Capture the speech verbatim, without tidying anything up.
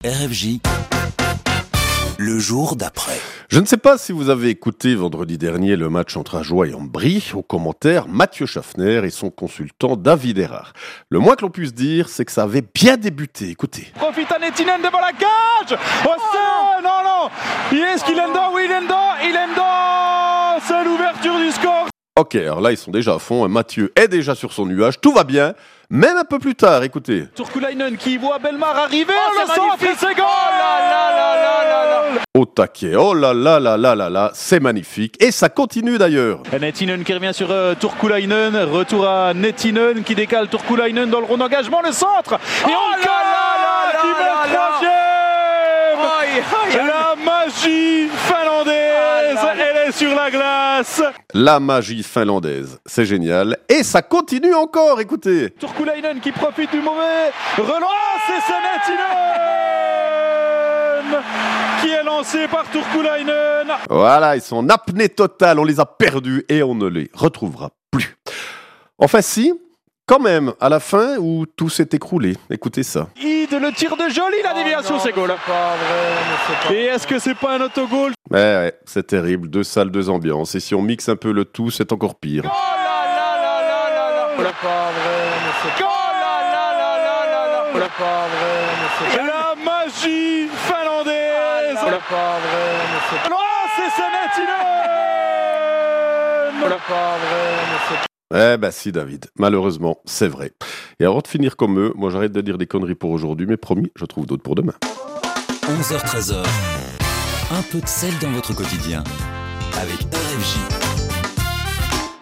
R F J, le jour d'après. Je ne sais pas si vous avez écouté vendredi dernier le match entre Ajoie et Ambry. Au commentaire, Mathieu Schaffner et son consultant David Erard. Le moins que l'on puisse dire, c'est que ça avait bien débuté. Écoutez. Profite à Nettinen devant la cage. Oh, c'est... non, non. Est-ce qu'il est dedans? Oui, il est dedans. Il est dedans. C'est l'ouverture du score. Ok, alors là, ils sont déjà à fond. Mathieu est déjà sur son nuage. Tout va bien. Même un peu plus tard, écoutez. Turkulainen qui voit Bellemare arriver. Oh, le centre et c'est goal. Oh là là là là là là. Au taquet. Oh là là là là là là. C'est magnifique. Et ça continue d'ailleurs. Nettinen qui revient sur euh, Turkulainen. Retour à Nettinen qui décale Turkulainen dans le rond d'engagement. Le centre. Et Oh on là là là qui là met là le là. troisième. Aïe, aïe, aïe. La magie finlandaise. Ah là là. Elle est sur la glace. La magie finlandaise. C'est génial. Et ça continue encore, écoutez. Turkulainen qui profite du mauvais relance et c'est Nettinen qui est lancé par Turkulainen. Voilà, ils sont en apnée totale. On les a perdus et on ne les retrouvera plus. Enfin si, quand même, à la fin où tout s'est écroulé. Écoutez ça. Ide, le tir de Joly, la déviation, Oh non, c'est goal. c'est pas vrai, mais c'est pas Et est-ce que c'est pas un autogol? Ouais, ouais, c'est terrible. Deux salles, deux ambiances. Et si on mixe un peu le tout, c'est encore pire. Oh là là là là là là. C'est pas vrai, mais c'est pas Oh là là là là là là. C'est pas vrai, mais c'est pas La magie finlandaise. C'est pas vrai, mais c'est Non, c'est c'est Nettinen. C'est pas vrai, mais c'est Eh ben si, David. Malheureusement, c'est vrai. Et avant de finir comme eux, moi j'arrête de dire des conneries pour aujourd'hui, mais promis, je trouve d'autres pour demain. onze heures treize, un peu de sel dans votre quotidien avec R F J.